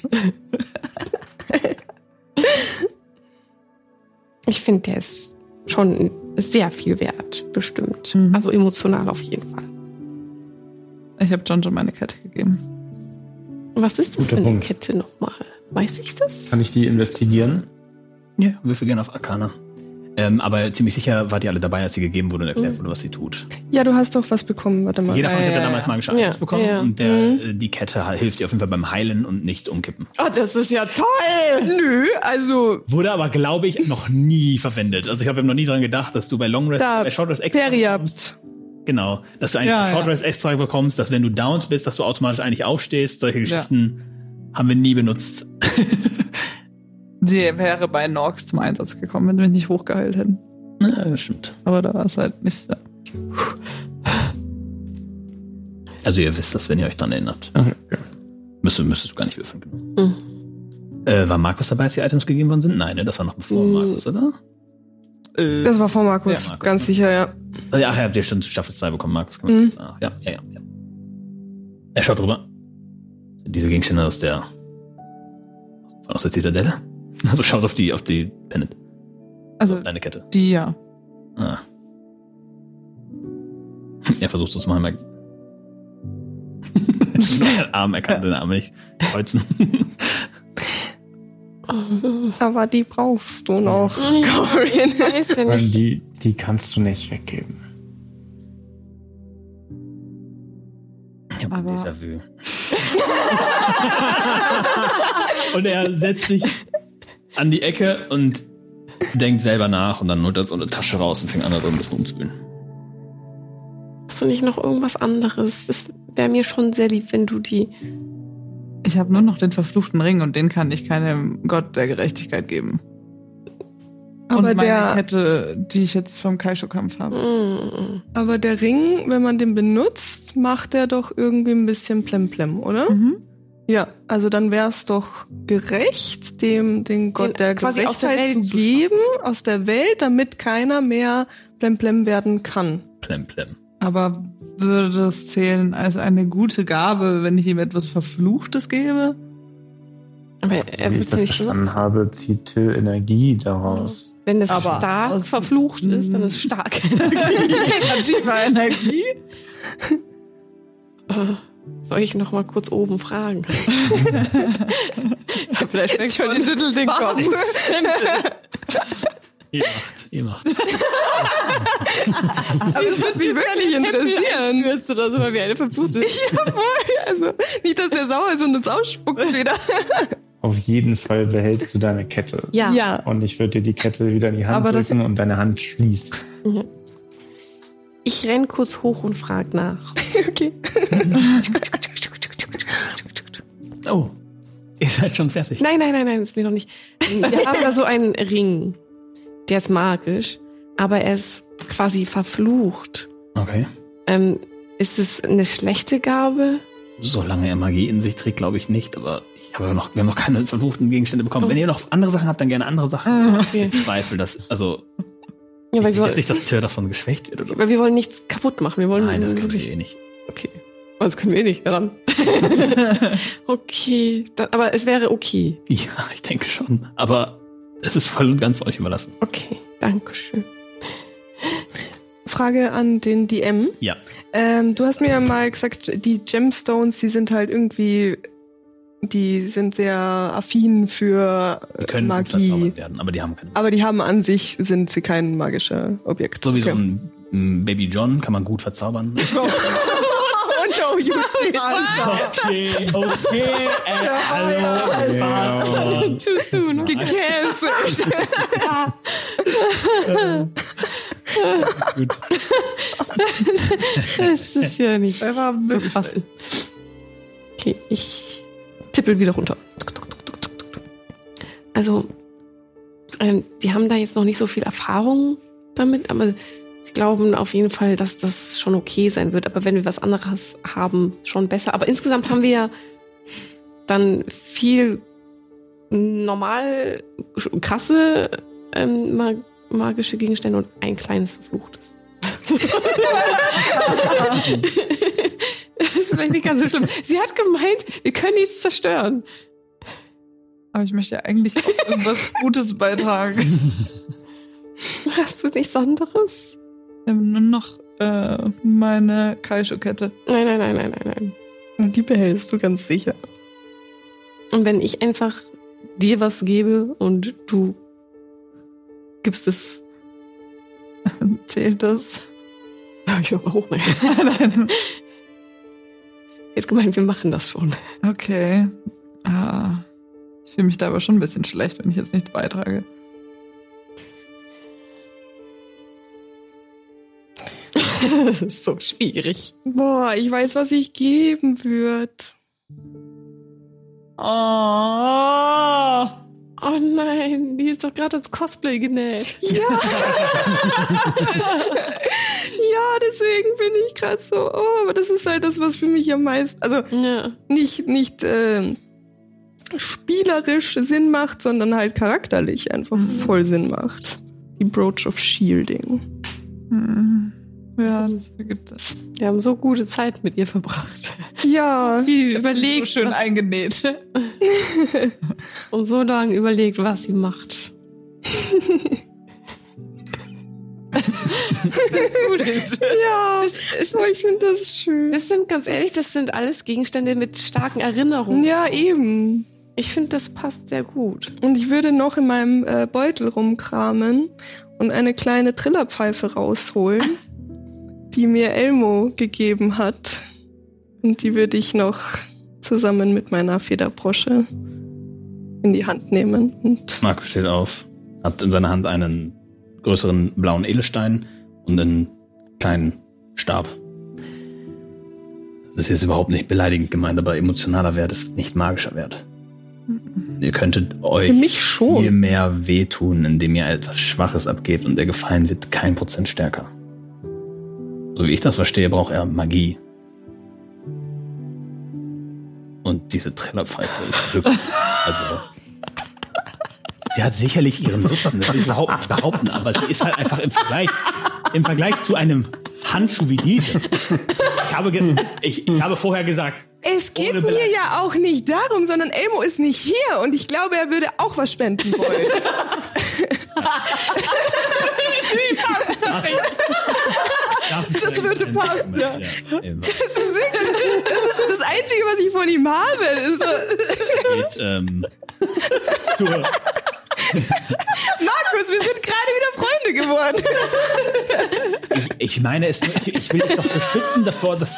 Ich finde, der ist schon sehr viel wert, bestimmt. Mhm. Also emotional auf jeden Fall. Ich habe John schon meine Kette gegeben. Was ist das Guter für eine Punkt. Kette nochmal? Weiß ich das? Kann ich die investigieren? Ja, würfel gerne auf Arcana. Ähm, aber ziemlich sicher wart ihr alle dabei, als sie gegeben wurde und erklärt wurde, was sie tut. Ja, du hast doch was bekommen. Warte mal. Jeder von euch ja, hat ja ja, damals ja. magische Items Ja, bekommen ja. und der, äh, die Kette hilft dir auf jeden Fall beim Heilen und nicht umkippen. Oh, das ist ja toll! Nö, also Wurde aber, glaube ich, noch nie verwendet. Also ich habe noch nie daran gedacht, dass du bei Long Rest, da bei Short Rest extra bekommst. Teriabt. Genau, dass du einen Ja, Short ja. Rest extra bekommst, dass wenn du downed bist, dass du automatisch eigentlich aufstehst. Solche Geschichten haben wir nie benutzt. Sie wäre bei Norks zum Einsatz gekommen, wenn wir nicht hochgeheilt hätten. Ja, das stimmt. Aber da war es halt nicht. Ja. Also ihr wisst das, wenn ihr euch dran erinnert. Okay. Müsstest, müsstest du gar nicht würfeln, genau. Mhm. Äh, war Markus dabei, als die Items gegeben worden sind? Nein, ne? Das war noch bevor Mhm. Markus, oder? Äh, Das war vor Markus, Ja, Markus, ganz ne? sicher, ja. Also, ja, habt ihr schon Staffel zwei bekommen, Markus. Kann man Mhm. ah, ja, ja, ja, ja. Er schaut drüber. Diese Gegenstände aus der aus der Zitadelle. Also schaut auf die, auf die Pendant. also Deine Kette. die ja. Ah. Er versucht es mal. Den Arm, er kann den Arm nicht kreuzen. Aber die brauchst du noch, Corin. Weiß ja Weil nicht. die, die kannst du nicht weggeben. Ich hab ein Aber- Déjà-vu. Und er setzt sich an die Ecke und denkt selber nach und dann holt er so eine Tasche raus und fängt an, da drin ein bisschen rumzuwühlen. Hast du nicht noch irgendwas anderes? Das wäre mir schon sehr lieb, wenn du die... Ich habe nur noch den verfluchten Ring und den kann ich keinem Gott der Gerechtigkeit geben. Aber und meine der, Kette, die ich jetzt vom Kaisho-Kampf habe. Mm. aber der Ring, wenn man den benutzt, macht der doch irgendwie ein bisschen plemplem, oder? Mhm. Ja, also dann wäre es doch gerecht, dem den Gott Den der quasi aus der Gerechtigkeit Welt zu zu geben, aus der Welt, damit keiner mehr plemplem werden kann. Plem, plem. Aber würde das zählen als eine gute Gabe, wenn ich ihm etwas Verfluchtes gebe? Aber So er wie ich wird das nicht verstanden benutzen. habe, zieht Till Energie daraus. Wenn es Aber stark aus- verflucht ist, dann ist stark Energie. Kreative Energie? Soll ich noch mal kurz oben fragen? Vielleicht schmeckt Johnny schüttelt den Kopf. Ihr macht, ihr macht. Aber das würde mich wirklich interessieren. Wirst du oder so, weil wir eine verblutet. Ja, voll. Also, nicht, dass der sauer ist und uns ausspuckt wieder. Auf jeden Fall behältst du deine Kette. Ja. Ja. Und ich würde dir die Kette wieder in die Hand Aber das- drücken und deine Hand schließt. Ich renn kurz hoch und frag nach. Okay. Oh, ihr seid schon fertig. Nein, nein, nein, nein, das ist mir noch nicht. Wir haben da so einen Ring. Der ist magisch, aber er ist quasi verflucht. Okay. Ähm, ist es eine schlechte Gabe? Solange er Magie in sich trägt, glaube ich nicht, aber ich habe noch, wir haben noch keine verfluchten Gegenstände bekommen. Oh. Wenn ihr noch andere Sachen habt, dann gerne andere Sachen. Okay. Ich zweifle, dass, also, Ja, weil nicht, wir, dass nicht das Tier davon geschwächt wird oder weil wir wollen nichts kaputt machen. Wir wollen Nein, das könnt wirklich. ihr eh nicht. Okay. Oh, das können wir eh nicht. Ja, dann. Okay. Dann, aber es wäre okay. Ja, ich denke schon. Aber es ist voll und ganz euch überlassen. Okay. Dankeschön. Frage an den D M. Ja. Ähm, du hast mir ja mal gesagt, die Gemstones, die sind halt irgendwie, die sind sehr affin für Die äh, können gut Magie. verzaubert werden, aber die haben keine. Aber die haben an sich, sind sie kein magischer Objekt. So wie so Okay. ein mm, Baby John kann man gut verzaubern. Oh no, you Alter. Okay, okay, äh, hallo. Too soon. Gecancelt. Gut. Das ist ja nicht Er war zu wirklich fassen. Okay, ich tippel wieder runter. Also, ähm, die haben da jetzt noch nicht so viel Erfahrung damit, aber sie glauben auf jeden Fall, dass das schon okay sein wird. Aber wenn wir was anderes haben, schon besser. Aber insgesamt haben wir ja dann viel normal krasse ähm, mag magische Gegenstände und ein kleines verfluchtes. Das ist vielleicht nicht ganz so schlimm. Sie hat gemeint, wir können nichts zerstören. Aber ich möchte ja eigentlich auch irgendwas Gutes beitragen. Hast du nichts anderes? Ich habe nur noch äh, meine Kaisho-Kette. Nein, nein, nein, nein, nein, nein. Und die behältst du ganz sicher. Und wenn ich einfach dir was gebe und du gibst es. Zählt das? Ja, ich aber auch nicht. Nein. Jetzt gemeint, wir machen das schon. Okay. Ah, ich fühle mich da aber schon ein bisschen schlecht, wenn ich jetzt nichts beitrage. Das ist so schwierig. Boah, ich weiß, was ich geben würde. Oh. Oh nein, die ist doch gerade ins Cosplay genäht. Ja. Ja, deswegen bin ich gerade so, oh, aber das ist halt das, was für mich am meisten, also Ja. nicht, nicht äh, spielerisch Sinn macht, sondern halt charakterlich einfach Mhm. voll Sinn macht. Die Brooch of Shielding. Hm. Ja, das ergibt das. Wir haben so gute Zeit mit ihr verbracht. Ja, Wie überlegt, So schön was, eingenäht. und so lange überlegt, was sie macht. ja, Das, ist, oh, ich finde das schön. das sind, ganz ehrlich, das sind alles Gegenstände mit starken Erinnerungen. Ja, eben. Ich finde, das passt sehr gut. Und ich würde noch in meinem äh, Beutel rumkramen und eine kleine Trillerpfeife rausholen, die mir Elmo gegeben hat. Und die würde ich noch zusammen mit meiner Federbrosche in die Hand nehmen. Und Marco steht auf, hat in seiner Hand einen größeren blauen Edelstein und einen kleinen Stab. Das ist jetzt überhaupt nicht beleidigend gemeint, aber emotionaler Wert ist nicht magischer Wert. Ihr könntet euch für mich schon. viel mehr wehtun, indem ihr etwas Schwaches abgebt und der Gefallen wird kein Prozent stärker. So wie ich das verstehe, braucht er Magie. Und diese Trillerpfeife ist wirklich, also, sie hat sicherlich ihren Nutzen, das will ich überhaupt nicht behaupten, aber sie ist halt einfach im Vergleich, im Vergleich zu einem Handschuh wie diesem. Ich habe, ge ich, ich habe vorher gesagt, Es geht Ohne mir Beleidigung. ja auch nicht darum, sondern Elmo ist nicht hier und ich glaube, er würde auch was spenden wollen. das, würde passen, ja. ja. eben. Das ist wirklich das, ist das Einzige, was ich von ihm habe. Das ist so, Geht, ähm, zur, Markus, wir sind gerade wieder geworden. Ich, ich meine, es, ich, ich will dich doch beschützen davor, dass...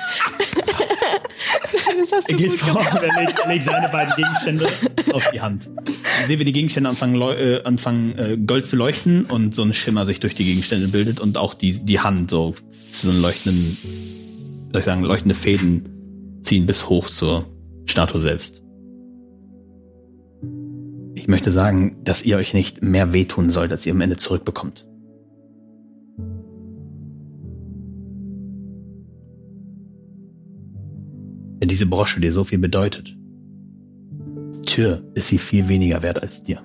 Das hast du Er geht gut vor gemacht. und er legt, er legt seine beiden Gegenstände auf die Hand. Dann sehen wir die Gegenstände anfangen, leu- äh, anfangen äh, Gold zu leuchten und so ein Schimmer sich durch die Gegenstände bildet und auch die, die Hand so zu so einem leuchtenden, soll ich sagen, leuchtende Fäden ziehen bis hoch zur Statue selbst. Ich möchte sagen, dass ihr euch nicht mehr wehtun sollt, als ihr am Ende zurückbekommt. Wenn diese Brosche dir so viel bedeutet, Tür ist sie viel weniger wert als dir.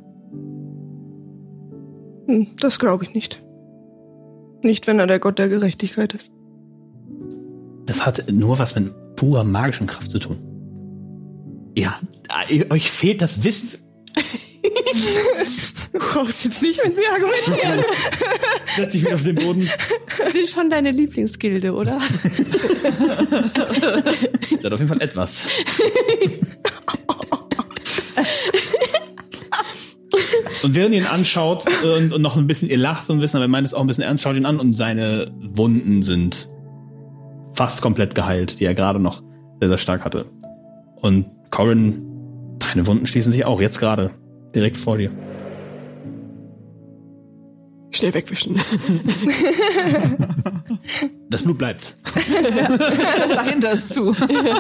Hm, das glaube ich nicht. Nicht, wenn er der Gott der Gerechtigkeit ist. Das hat nur was mit purer magischen Kraft zu tun. Ja, euch fehlt das Wissen. Du brauchst jetzt nicht mit mir argumentieren. Setz dich wieder auf den Boden. Das sind schon deine Lieblingsgilde, oder? Das hat auf jeden Fall etwas. Und während ihr ihn anschaut und, und noch ein bisschen, ihr lacht so ein bisschen, aber ihr meint es auch ein bisschen ernst, schaut ihn an und seine Wunden sind fast komplett geheilt, die er gerade noch sehr, sehr stark hatte. Und Corin, deine Wunden schließen sich auch jetzt gerade direkt vor dir. Schnell wegwischen. Das Blut bleibt. Das dahinter ist zu.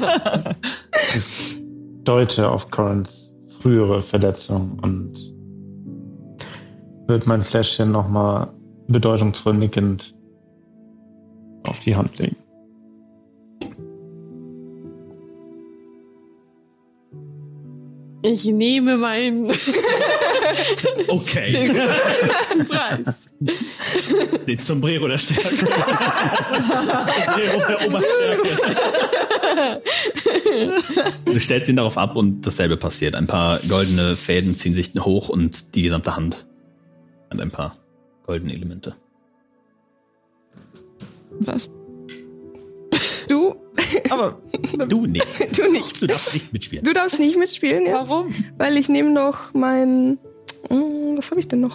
Ich deute auf Corins frühere Verletzung und wird mein Fläschchen nochmal bedeutungsvoll nickend auf die Hand legen. Ich nehme meinen Okay. Preis. Den Sombrero der Stärke. Sombrero der Oberstärke. Du stellst ihn darauf ab und dasselbe passiert. Ein paar goldene Fäden ziehen sich hoch und die gesamte Hand hat ein paar goldene Elemente. Was? Du, Aber Du nicht. du nicht. Du darfst nicht mitspielen. Du darfst nicht mitspielen jetzt. warum? Weil ich nehme noch mein... Hm, was habe ich denn noch?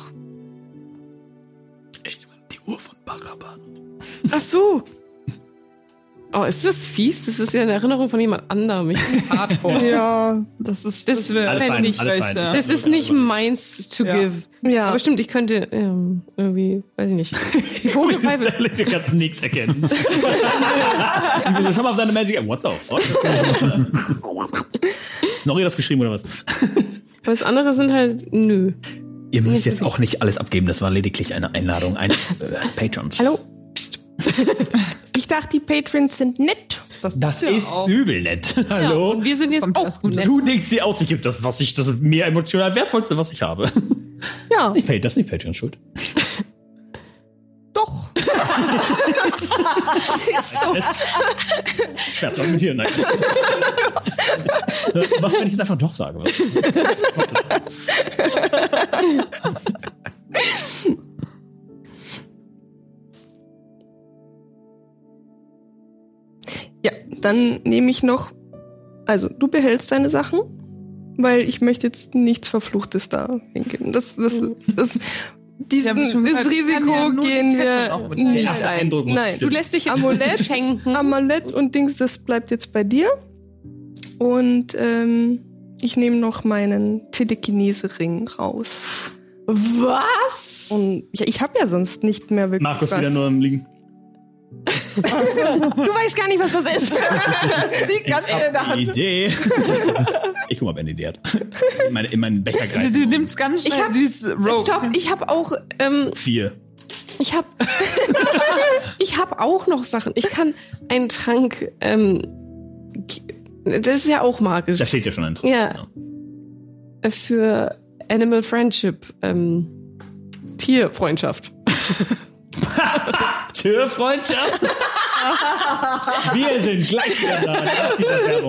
Ich nehme die Uhr von Baraban. Ach so. Oh, ist das fies? Das ist ja eine Erinnerung von jemand anderem. Ich bin hardcore. Ja, Das ist Das wär- Alle Wenn fein, nicht, alle fein. Das ist nicht meins to Ja. give. ja. Aber stimmt, ich könnte ähm, irgendwie, weiß ich nicht. Die Vogelpfeife. Du kannst nichts erkennen. Schau mal auf deine Magic. What's up? What? Ist noch ihr das geschrieben oder was? Aber das andere sind halt, nö. Ihr müsst jetzt auch nicht alles abgeben. Das war lediglich eine Einladung eines äh, Patrons. Hallo? Ich dachte, die Patrons sind nett. Das ja ist auch. übel nett. Ja, Hallo? und wir sind jetzt Kommt auch das gut nett. Du denkst dir aus, ich gebe das, was ich, das ist mir emotional wertvollste, was ich habe. Ja, Ich pay, das ist nicht Patreons Schuld. doch. Ist so. Schwer zu argumentieren, nein. Was, wenn ich es einfach doch sage? Was? Ja, dann nehme ich noch... Also, du behältst deine Sachen, weil ich möchte jetzt nichts Verfluchtes da hingeben. Das, das, das, diesen, Ja, schon dieses gesagt, ich kann ja Risiko nur die gehen Kette auch wir mitnehmen. nicht Erster ein. Eindruck muss Nein, stimmen. Du lässt dich jetzt Amulett schenken. Amulett und Dings, das bleibt jetzt bei dir. Und ähm, ich nehme noch meinen Telekinese-Ring raus. Was? Und ja, ich habe ja sonst nicht mehr wirklich Markus was. wieder nur am Liegen. Du weißt gar nicht, was das ist. Das liegt ganz in der Hand. Idee. Ich guck mal, ob er eine Idee hat. In, meine, in meinen Becher Die, greifen. die nimmt's ganz Ich schnell. hab- Sie ist Rogue. Stopp, ich habe auch, ähm, Vier. ich habe, ich habe auch noch Sachen. Ich kann einen Trank, ähm, das ist ja auch magisch. Da steht ja schon ein Trupp. Ja. Für Animal Friendship, ähm, Tierfreundschaft. Türfreundschaft? Wir sind gleich wieder da nach dieser Werbung.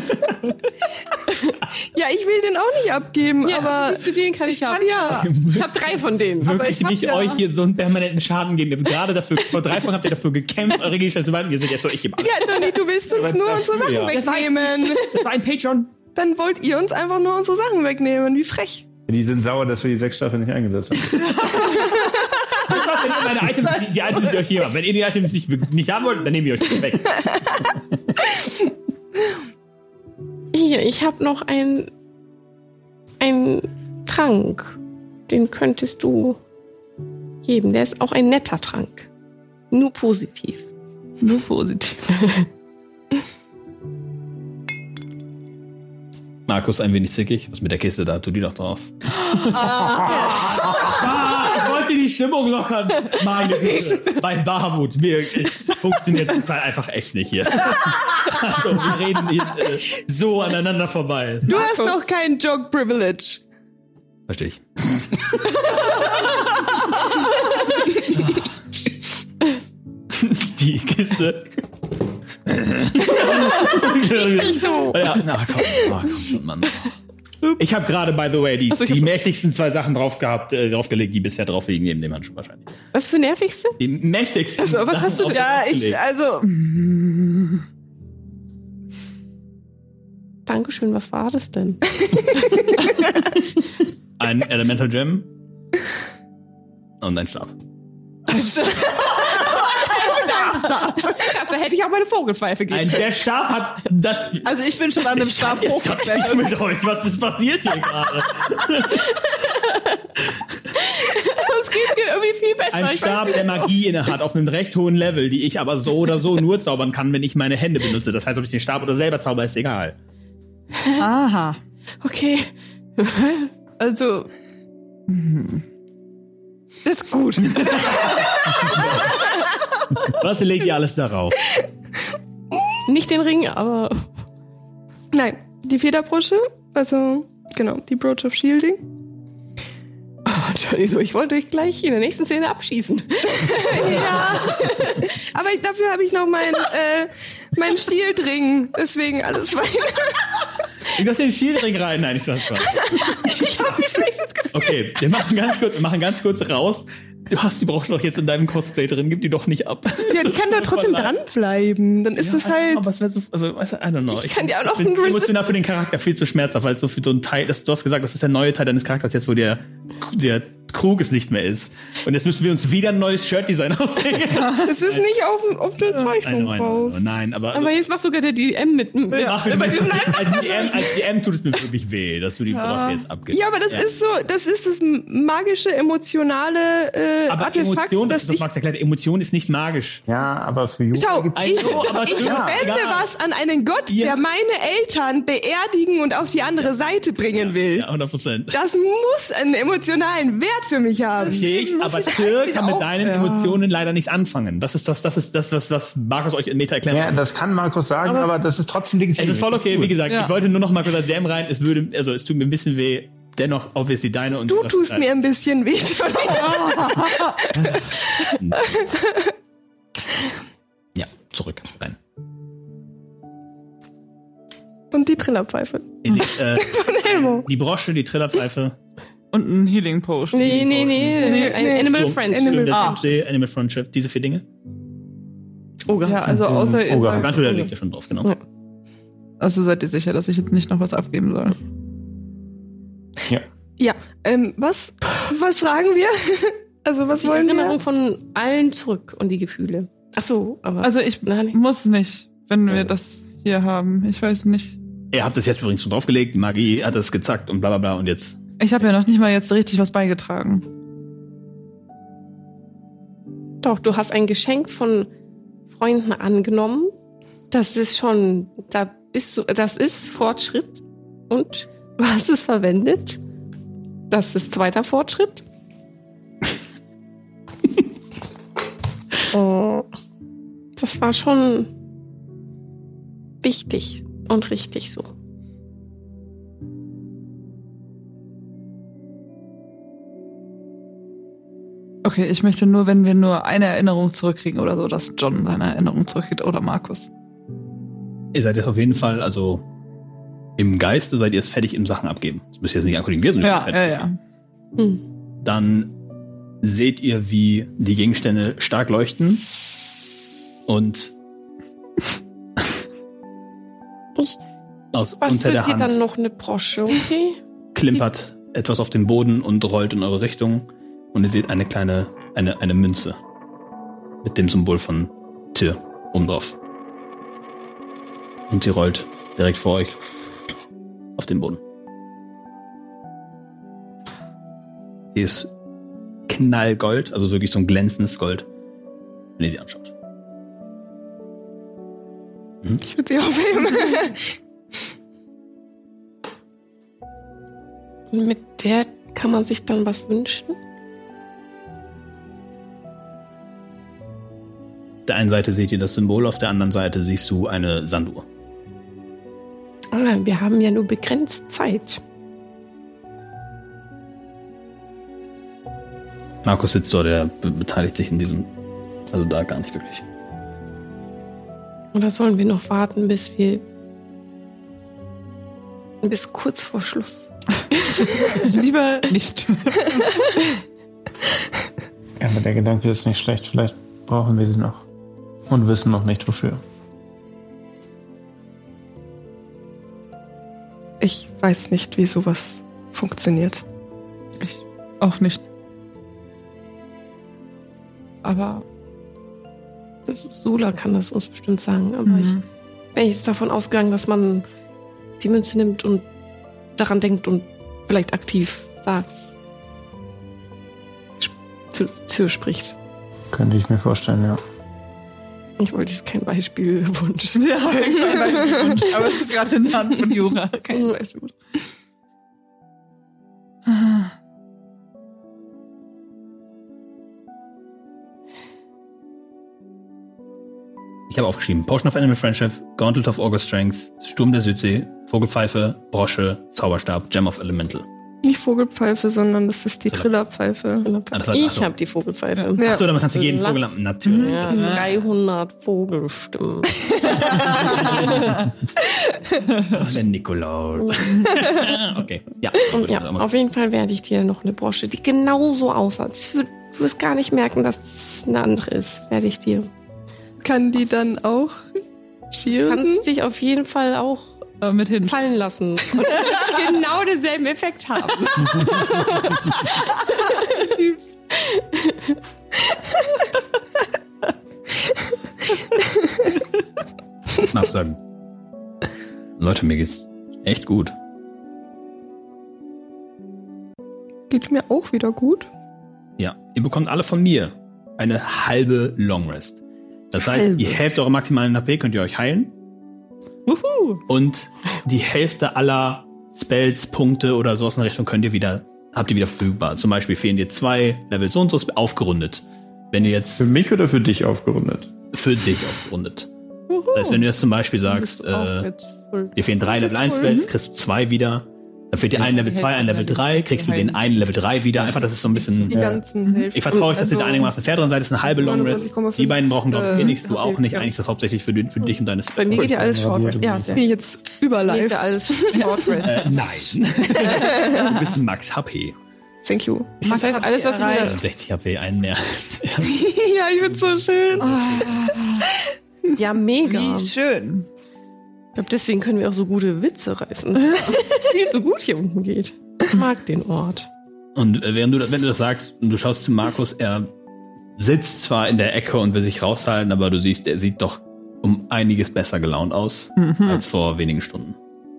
Ja, ich will den auch nicht abgeben, Ja, aber siehst du, den kann ich haben. ja. Ich habe drei von denen. Wirklich ich hab nicht ja- euch hier so einen permanenten Schaden geben. Ihr habt gerade dafür, vor drei Folgen habt ihr dafür gekämpft, eure Gegenstände zu behalten. Wir sind jetzt so, ich gebe alles. Ja, Johnny, du willst uns nur unsere Sachen Ja. wegnehmen. Das war ein Patreon. Dann wollt ihr uns einfach nur unsere Sachen wegnehmen. Wie frech. Die sind sauer, dass wir die sechs Staffeln nicht eingesetzt haben. Das war wenn ihr meine Items, die, die Items, die euch hier haben. Wenn ihr die Items nicht, nicht haben wollt, dann nehmen wir euch die weg. Hier, ich habe noch ein ein Trank. Den könntest du geben. Der ist auch ein netter Trank. Nur positiv. Nur positiv. Markus ein wenig zickig. Was mit der Kiste da? Tu die doch drauf. Ah, ich wollte die Stimmung lockern. Meine Güte. Bei Bahamut. Mir, es funktioniert zurzeit einfach echt nicht hier. Also, wir reden hier, äh, so aneinander vorbei. Du hast doch kein Joke-Privilege. Verstehe ich. Die Kiste. Nicht so. Ja, na komm, na, komm schon, Mann. Ich habe gerade, by the way, die, Also, die mächtigsten zwei Sachen drauf gehabt, äh, draufgelegt, die bisher drauf liegen, neben dem Handschuh wahrscheinlich. Was für nervigste? Die mächtigsten. Also, was hast du denn? Ja, ich, also. Dankeschön, was war das denn? Ein Elemental Gem und ein Stab. Dafür hätte ich auch meine Vogelpfeife gegeben. Ein, der Stab hat. Das, Also ich bin schon an einem Stab jetzt grad nicht hochgeklettert. mit euch. Was ist passiert hier gerade? Uns geht es irgendwie viel besser. Ein Ich Stab weiß der nicht. Magie innehat auf einem recht hohen Level, die ich aber so oder so nur zaubern kann, wenn ich meine Hände benutze. Das heißt, ob ich den Stab oder selber zauber, ist egal. Aha. Okay, Also. das ist gut. Was legt ihr alles darauf? Nicht den Ring, aber Nein, die Federbrosche, also genau, die Brooch of Shielding. oh, Entschuldigung, ich wollte euch gleich in der nächsten Szene abschießen. Ja, aber ich, dafür habe ich noch meinen äh, mein Shieldring, deswegen alles fein. Ich lass den Schildring rein. Nein, ich sag's mal. Ich habe ein schlechtes Gefühl. Okay, wir machen ganz kurz, wir machen ganz kurz raus. Du hast, die brauchst du doch jetzt in deinem Cosplay drin, gib die doch nicht ab. Ja, die kann da trotzdem dranbleiben, dann ist Ja, das halt... Aber es wäre so, also, weißt du, I don't know. Ich kann dir auch noch bin einen Resist- emotional für den Charakter viel zu schmerzhaft, weil es so für so ein Teil ist. Du hast gesagt, das ist der neue Teil deines Charakters jetzt, wo der, der Krug es nicht mehr ist. Und jetzt müssen wir uns wieder ein neues Shirt-Design ausdenken. Es ist nicht auf, auf der Zeichnung Nein, drauf. nein, nein, aber, Aber jetzt macht sogar der D M mit. mit Mach mir bei mit, diesem Nein. als, D M, als D M tut es mir wirklich weh, dass du die Brocke jetzt abgibst. Ja, aber das ist so, das ist das magische, emotionale äh, aber Artefakt, Emotion, das das ist doch ich... Max erklärt, Emotion ist nicht magisch. Ja, aber für Jugendliche Schau, gibt's- ich, Also, aber ich stimmt, spende egal. was an einen Gott, Ja. der meine Eltern beerdigen und auf die andere Seite bringen will. Ja, hundert Prozent. Das muss einen emotionalen Wert für mich haben. Ich, muss aber ich Tyr eigentlich kann mit auch- deinen ja. Emotionen leider nichts anfangen. Das ist das, das ist das, was, was Markus euch in Meta erklärt Ja, hat. das kann Markus sagen, aber, das ist trotzdem legitim. Es ist voll okay, wie gesagt, Ja. ich wollte nur noch mal kurz als D M rein, es würde, also es tut mir ein bisschen weh, dennoch obviously deine und Du das- tust mir ein bisschen weh. Ja, zurück, rein. Und die Trillerpfeife In die, äh, von Elmo. die Brosche, die Trillerpfeife. Und ein Healing Potion. Nee, nee, nee. Nee, ein nee. Animal Sturm- Friend. Sturm der Ah. Tiefsee, Animal Friendship, diese vier Dinge. Oh, Ja, also außer ihr Oger. sagt, Ganz da liegt ja schon drauf, genau. Ja. also seid ihr sicher, dass ich jetzt nicht noch was abgeben soll? Ja. Ja, ähm, was? Was fragen wir? Also, was Die wollen Erinnerung wir? von allen zurück und die Gefühle. Ach so, aber. Also ich Nein. muss nicht, wenn wir das hier haben. Ich weiß nicht. Ihr habt das jetzt übrigens schon draufgelegt, die Magie hat das gezackt und bla bla bla und jetzt. Ich habe ja noch nicht mal jetzt richtig was beigetragen. Doch, du hast ein Geschenk von Freunden angenommen. Das ist schon, da bist du, das ist Fortschritt. Und du hast es verwendet. Das ist zweiter Fortschritt. Oh, das war schon wichtig und richtig so. Okay, ich möchte nur, wenn wir nur eine Erinnerung zurückkriegen oder so, dass John seine Erinnerung zurückkriegt oder Markus. Ihr seid jetzt auf jeden Fall, also im Geiste seid ihr jetzt fertig im Sachen abgeben. Das müsst ihr jetzt nicht ankündigen, wir sind jetzt Ja, fertig. ja, ja. Hm. Dann seht ihr, wie die Gegenstände stark leuchten und Ich aus unter bastel der dir dann Hand noch eine Brosche, okay? klimpert etwas auf den Boden und rollt in eure Richtung und ihr seht eine kleine eine, eine Münze mit dem Symbol von Tyr oben drauf. Und sie rollt direkt vor euch auf den Boden. Die ist knallgold, also wirklich so ein glänzendes Gold, wenn ihr sie anschaut. Hm? Ich würde sie aufheben. Mit der kann man sich dann was wünschen? Auf der einen Seite seht ihr das Symbol, auf der anderen Seite siehst du eine Sanduhr. Ah, wir haben ja nur begrenzt Zeit. Markus sitzt dort, der be- beteiligt sich in diesem, also da gar nicht wirklich. Oder sollen wir noch warten, bis wir bis kurz vor Schluss? Lieber nicht. Ja, aber der Gedanke ist nicht schlecht. Vielleicht brauchen wir sie noch. Und wissen noch nicht, wofür. Ich weiß nicht, wie sowas funktioniert. Ich auch nicht. Aber Sula kann das uns bestimmt sagen, aber Mhm. ich bin jetzt davon ausgegangen, dass man die Münze nimmt und daran denkt und vielleicht aktiv sagt, sp- zu Tür spricht. Könnte ich mir vorstellen, ja. Ich wollte jetzt kein Beispielwunsch. ja, kein Beispielwunsch. Aber es ist gerade in der Hand von Jura. Kein Mhm. Beispielwunsch. Ich habe aufgeschrieben, Potion of Animal Friendship, Gauntlet of August Strength, Sturm der Südsee, Vogelpfeife, Brosche, Zauberstab, Gem of Elemental. Nicht Vogelpfeife, sondern das ist die Trillerpfeife. Ah, das war- ach Ich so. habe die Vogelpfeife. Ja. Achso, damit kannst du jeden Lass- Vogel haben. Natürlich. Ja, dreihundert Vogelstimmen. Oh, der Nikolaus. okay, ja. Und Gut, ja, also, auf jeden Fall werde ich dir noch eine Brosche, die genauso aussah. Das würd- Du wirst gar nicht merken, dass es eine andere ist, werde ich dir. Kann die dann auch Du schielen? kannst dich auf jeden Fall auch Äh, mit hin. fallen lassen. Und genau denselben Effekt haben. ich mag sagen, Leute, mir geht's echt gut. Geht's mir auch wieder gut? Ja, ihr bekommt alle von mir eine halbe Long Rest. Das heißt, die Hälfte eurer maximalen H P könnt ihr euch heilen. Wuhu. Und die Hälfte aller Spells, Punkte oder sowas in der Richtung könnt ihr wieder, habt ihr wieder verfügbar. Zum Beispiel fehlen dir zwei Level so und so aufgerundet. Wenn ihr jetzt Für mich oder für dich aufgerundet? für dich aufgerundet. Das heißt, wenn du jetzt zum Beispiel sagst, äh, dir fehlen drei Level eins Spells, kriegst du zwei wieder. Dann fehlt dir ein Level zwei, ein Level drei, kriegst du den einen Level drei wieder. Einfach, das ist so ein bisschen. Die ganzen Hälften. Ich vertraue euch, dass ihr da Also- einigermaßen fair dran seid. Das ist eine halbe Long Rest. neunundzwanzig Komma fünf, Die beiden brauchen, glaube ich, äh, eh nichts. Du auch nicht. ja. Eigentlich ist das hauptsächlich für, für dich und deine Bei mir geht ja alles Short Rest. Ja, Bin sehr. ich jetzt über Mir ist live. ja alles Short Rest. Äh, nein. du bist Max H P. Thank you. Das heißt, alles, was wir sechzig H P, einen mehr. Ja, ich find's so schön. Ja, mega. Wie schön. Ich glaube, deswegen können wir auch so gute Witze reißen. Weil es viel so gut hier unten geht. Ich mag den Ort. Und äh, während du, das- wenn du das sagst und du schaust zu Markus, er sitzt zwar in der Ecke und will sich raushalten, aber du siehst, er sieht doch um einiges besser gelaunt aus als vor wenigen Stunden.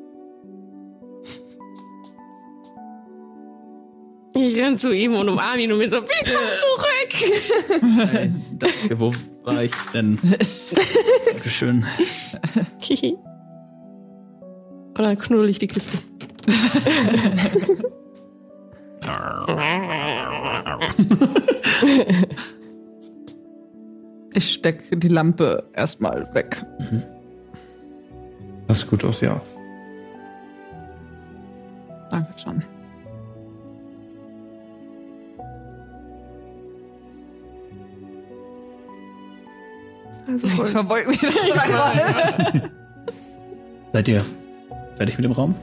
Ich renn zu ihm und umarme ihn und mir so, willkommen zurück. Hey, danke, wo war ich denn? Dankeschön. Und dann knuddel ich die Kiste. Ich stecke die Lampe erstmal weg. Das ist gut aus, ja. Danke, John. Also Ich voll. verbeug mich dreimal. Seid ihr fertig mit dem Raum?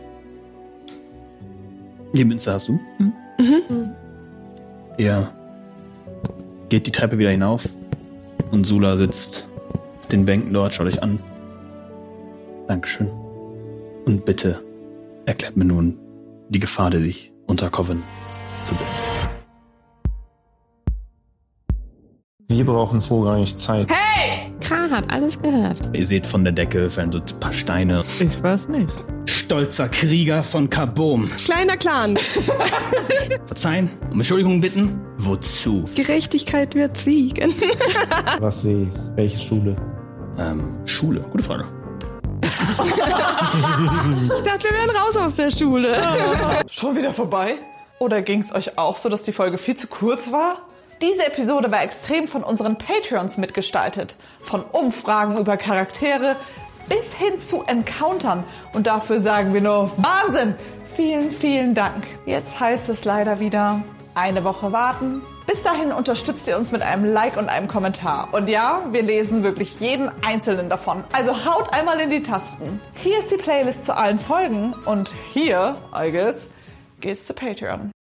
Die Münze hast du. Mhm. Ihr geht die Treppe wieder hinauf und Sula sitzt auf den Bänken dort, schaut euch an. Dankeschön. Und bitte erklärt mir nun die Gefahr, die sich unter Coven verbirgt. Wir brauchen vorrangig Zeit. Hey! Kra hat alles gehört. Ihr seht von der Decke fallen so ein paar Steine. Ich weiß nicht. Stolzer Krieger von Kabom. Kleiner Clan. Verzeihen, um Entschuldigung bitten. Wozu? Gerechtigkeit wird siegen. Was sehe ich? Welche Schule? Ähm, Schule. Gute Frage. Ich dachte, wir wären raus aus der Schule. Schon wieder vorbei? Oder ging's euch auch so, dass die Folge viel zu kurz war? Diese Episode war extrem von unseren Patreons mitgestaltet. Von Umfragen über Charaktere bis hin zu Encountern. Und dafür sagen wir nur Wahnsinn! Vielen, vielen Dank. Jetzt heißt es leider wieder eine Woche warten. Bis dahin unterstützt ihr uns mit einem Like und einem Kommentar. Und ja, wir lesen wirklich jeden einzelnen davon. Also haut einmal in die Tasten. Hier ist die Playlist zu allen Folgen. Und hier, I guess, geht's zu Patreon.